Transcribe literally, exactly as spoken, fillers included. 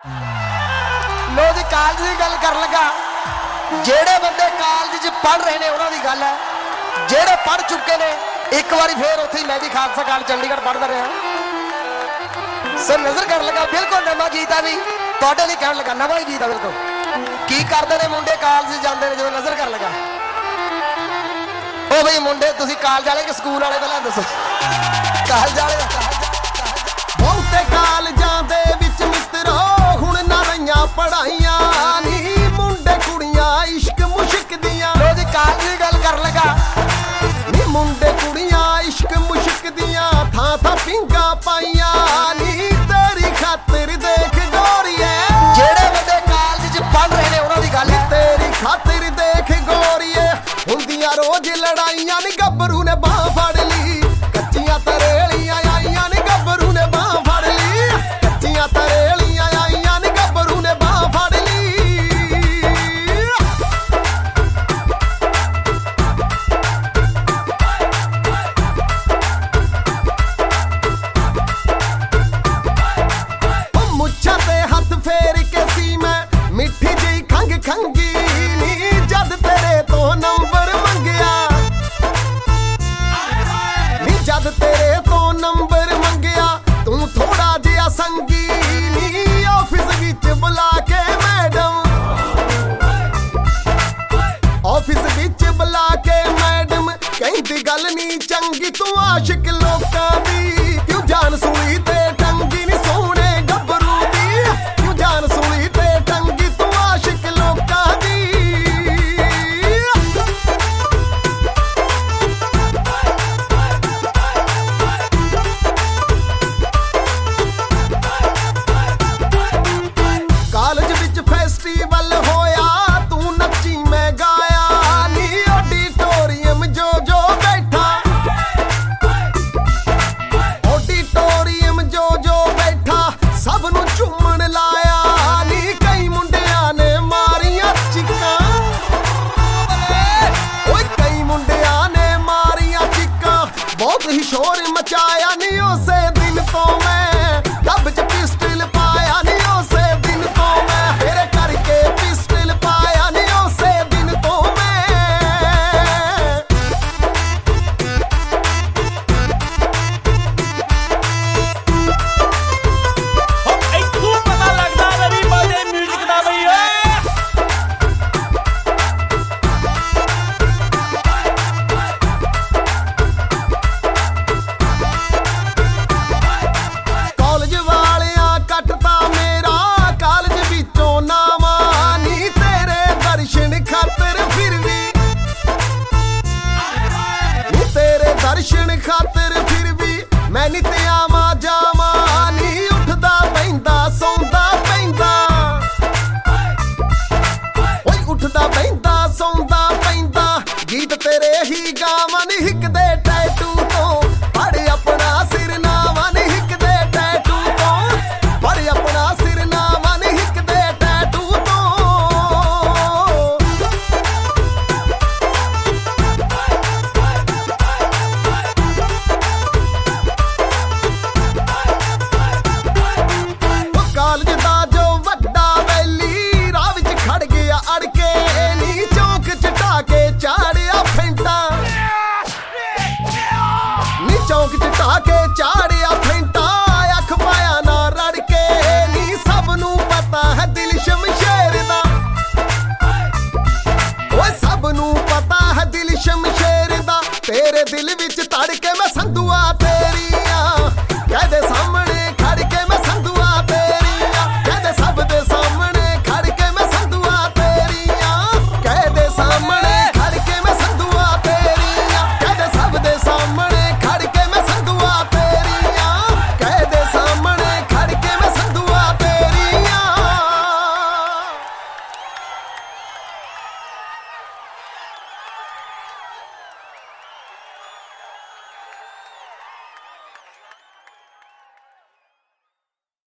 लो जी कालज की गल कर लगा जेड़े बंदे कालज च पढ़ रहे ने उन्हां दी गल है जेड़े पढ़ चुके ने एक बारी फिर उत्थे मैं भी खालसा कालज चंडीगढ़ पढ़दा रहा सर नजर कर लगा बिल्कुल नवा गीत है भी तुहाडे लई कहण लगा नवा ही गीत है बिल्कुल की करदे ने मुंडे कालज जांदे ने जो नजर कर लगा ओ बई मुंडे तुसीं कालज वाले कि स्कूल वाले पहलां दसो कालज वाले बहुते कालजां दे विच मित्रो हुण ना रहियां पढ़ाइयां नी मुंडे कुड़ियां इश्क मुश्क दियां लो जी कालज दी गल कर लगा नी मुंडे कुड़ियां इश्क मुश्क दियां थां थां पिंगा पाइयां नी तेरी खातिर देख गोरीए जेड़े बंदे कालज च पढ़ रहे ने उन्हां दी गल है तेरी खातिर देख गोरीए हुंदियां रोज लड़ाइयां नी गब्बरू ने बाह फड़ ली कच्चियां तरेलियां आईयां नी गब्बरू ने बाह फड़ ली कच्चियां तरेलियां आईयां नी गब्बरू ने बाह फड़ ली ओ मुच्छां ते हथ फेर के सी मैं मिठी जी खंग खंगी नी जद तेरे तो नंबर मंगया नी जद तेरे तो नंबर मंगया तू थोड़ा जिहा संगी नी ऑफिस विच बुला के मैडम ऑफिस विच बुला के मैडम कहंदी गल नी चंगी तू आशिक लोकां दी क्यों जान सुनी ते टंगी नी सोहणे गब्बरू दी क्यों जान सुनी ते टंगी तू आशिक लोकां दी कालज विच फेस्टिवल होया तू नच्ची मैं गाया नी ऑडिटोरियम जो जो बैठा ऑडिटोरियम जो जो बैठा सब नू चूमण लाया नी कई मुंडियां ने मारियां चिक्कां ओए कई मुंडियां ने मारियां चिक्कां बहुत ही शोर मचाया नी उसे दिन तो मैं डब च पिस्टल पाया नी उसे दिन तो मैं तेरे करके पिस्टल पाया नी उसे दिन तो मैं ਇੱਥੋਂ ਪਤਾ ਲੱਗਦਾ ਰਵੀ ਬਾਜੇ ਮਿਊਜ਼ਿਕ ਦਾ ਬਈ ਓਏ ਕਾਲਜ ਵਾਲਿਆਂ ਕੱਟਤਾ ਮੇਰਾ ਕਾਲਜ ਵਿੱਚੋਂ ਨਾਵਾਂ ਨੀ ਤੇਰੇ ਦਰਸ਼ਨ ਖਾਤਰ ਫਿਰ ਵੀ ਨੀ ਤੇਰੇ ਦਰਸ਼ਨ ਖਾਤਰ ਫਿਰ ਵੀ ਮੈਂ ਨਿਤ ਆਵਾਂ ਜਾਵਾਂ ਨੀ ਉੱਠਦਾ ਬਹਿੰਦਾ ਸੌਂਦਾ ਪੈਂਦਾ ਓਏ ਉੱਠਦਾ ਬਹਿੰਦਾ ਸੌਂਦਾ ਪੈਂਦਾ ਗੀਤ ਤੇਰੇ ਹੀ ਗਾਵਾਂ ਨੀ